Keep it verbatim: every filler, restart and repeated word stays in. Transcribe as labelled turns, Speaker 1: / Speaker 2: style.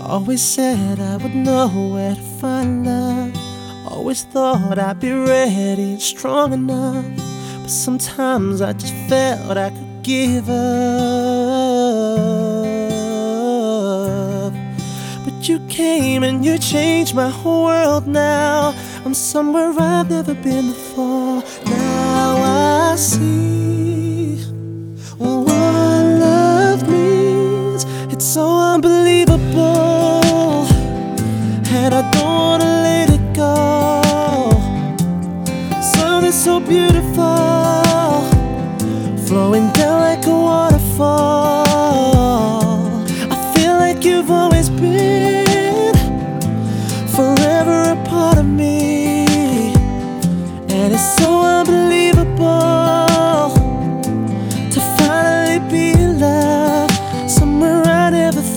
Speaker 1: Always said I would know where to find love. Always thought I'd be ready and strong enough. But sometimes I just felt I could give up. But you came and you changed my whole world now. I'm somewhere I've never been before. Now I see what love means. It's so unbelievable, and I don't wanna let it go. Something so beautiful, flowing down like a waterfall. I feel like you've always been